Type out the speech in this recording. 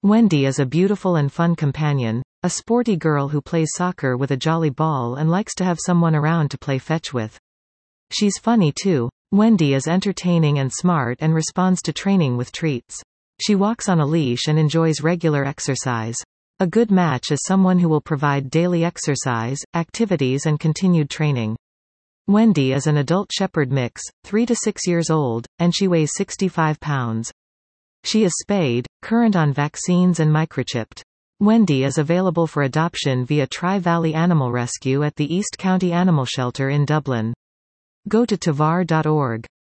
Wendy is a beautiful and fun companion, a sporty girl who plays soccer with a jolly ball and likes to have someone around to play fetch with. She's funny too. Wendy is entertaining and smart and responds to training with treats. She walks on a leash and enjoys regular exercise. A good match is someone who will provide daily exercise, activities and continued training. Wendy is an adult shepherd mix, 3 to 6 years old, and she weighs 65 pounds. She is spayed, current on vaccines and microchipped. Wendy is available for adoption via Tri-Valley Animal Rescue at the East County Animal Shelter in Dublin. Go to tavar.org.